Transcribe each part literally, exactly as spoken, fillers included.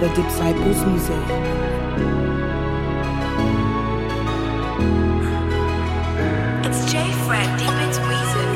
The Disciples Music. It's J Fred Deep It's Music.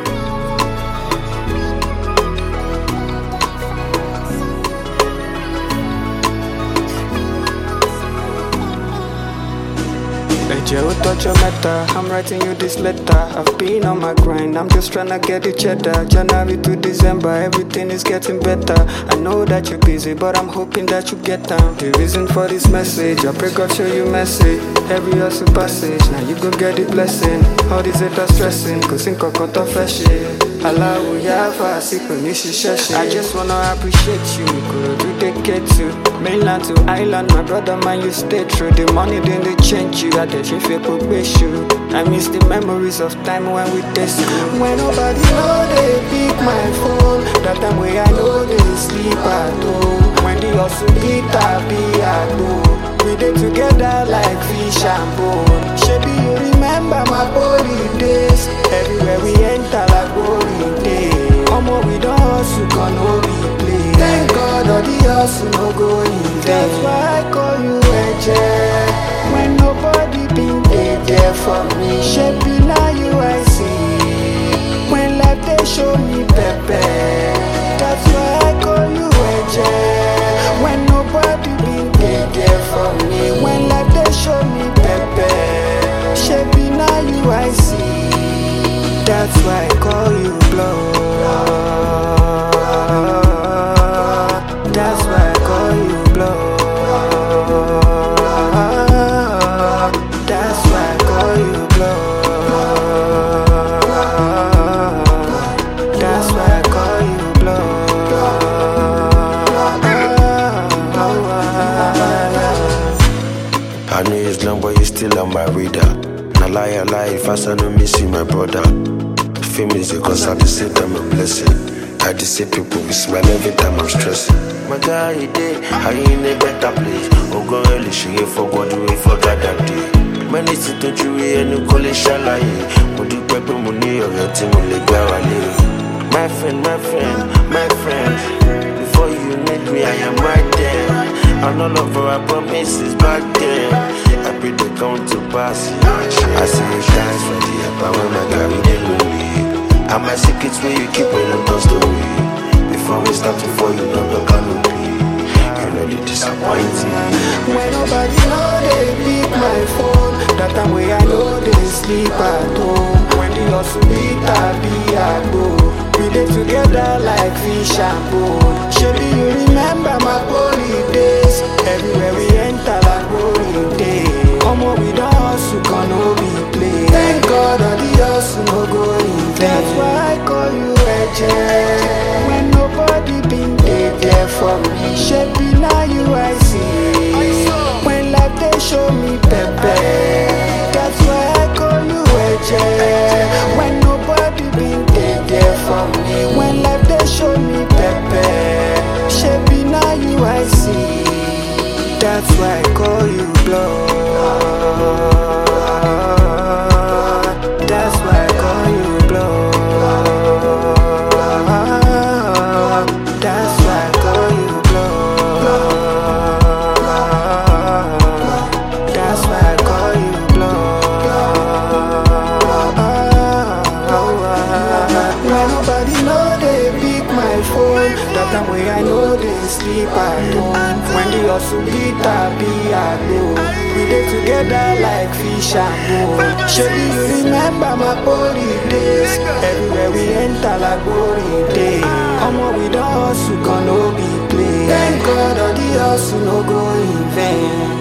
Joe, touch your matter. I'm writing you this letter. I've been on my grind. I'm just trying to get the cheddar. January to December, everything is getting better. I know that you're busy, but I'm hoping that you get down. The reason for this message, I pray God show you message. Every hustle passage, now you go get the blessing. All these haters stressing, cause in kokoto fresh. Allah will have a secret, I just wanna appreciate you. Could you take it to mainland to island? My brother, man, you stay true. The money then they change you. I just if you you. I miss the memories of time when we taste school. When nobody know they pick my phone. That time where I know they sleep at home. When the hustle beat I be at home. We did together like fish and bone. Shebi you remember my body days. Everywhere we enter like glory day. Omo we don't hustle, can no replay. Thank God all the hustle no go in vain. That's why I call you Eje. When nobody been there, there for me. Shebi now you I see. When life they show me pepe. That's why I call you Eje. When nobody been there, there for me. When life they show me pepe. Shebi now you I see. That's why I call you blood. That's why I call you blood. That's why I call you blood. That's why I call you blood. I know it's long, but you still on my radar. Now lie, lie, if I no miss you, my brother. Fame is because I just say I'm a blessing. I just say people will smile every time I'm stressing. My guy, he did, I in a better place. Oh, go really share for what do we forget that day. Many sit to you and you call it shalaye. Would you pay money or your team will go away? My friend, my friend, my friend. Before you need me, I am right there. And all of our promises back there. I pray they come to pass. I say thanks for the help when I carry them with me. And my secrets where you keep when I'm lost away. Before we start to fall, you know the canopy. You know the disappointing. When nobody know they pick my phone. That time where I know they sleep at home. When the hustle beat I be at home. We did together like fish and bone. Shebi you remember my holy days. Everywhere we enter like holy day. Omo we don't hustle, can no replay. Thank God all the hustle no go in vain. That's why I call you Eje. When nobody been there, there for me. Shebi now you I see. When life they show me pepe. That's why I call you Eje. When nobody been there, there for me. When life they show me pepe. Shebi now you I see. That's why I call you blood. That's why I call you blood. That's why I call you blood. That's why I call you blood. When nobody know they pick my phone. That time when I know they sleep at home. When the hustle beat I be at home. We did together like fish and bone. Shebi you remember my holy days. Everywhere we enter like glory day. Omo we don't hustle, can no be play. Thank God all the hustle no go in vain.